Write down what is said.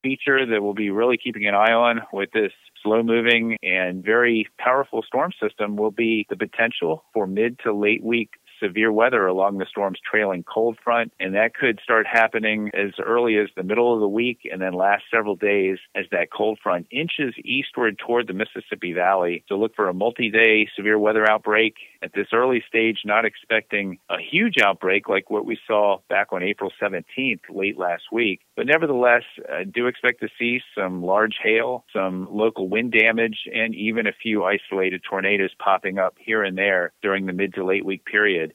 feature that we'll be really keeping an eye on with this slow-moving and very powerful storm system will be the potential for mid to late week severe weather along the storm's trailing cold front, and that could start happening as early as the middle of the week and then last several days as that cold front inches eastward toward the Mississippi Valley. So look for a multi-day severe weather outbreak. At this early stage, not expecting a huge outbreak like what we saw back on April 17th, late last week. But nevertheless, do expect to see some large hail, some local wind damage, and even a few isolated tornadoes popping up here and there during the mid to late week period.